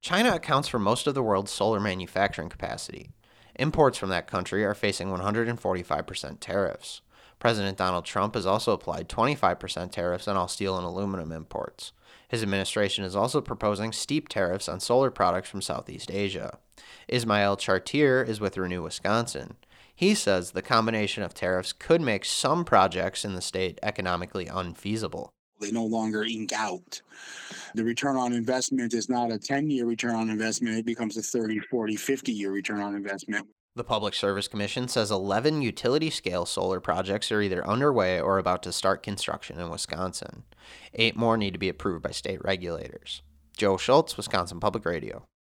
China accounts for most of the world's solar manufacturing capacity. Imports from that country are facing 145% tariffs. President Donald Trump has also applied 25% tariffs on all steel and aluminum imports. His administration is also proposing steep tariffs on solar products from Southeast Asia. Ismail Chartier is with Renew Wisconsin. He says the combination of tariffs could make some projects in the state economically unfeasible. They no longer ink out. The return on investment is not a 10-year return on investment. It becomes a 30, 40, 50-year return on investment. The Public Service Commission says 11 utility-scale solar projects are either underway or about to start construction in Wisconsin. 8 more need to be approved by state regulators. Joe Schultz, Wisconsin Public Radio.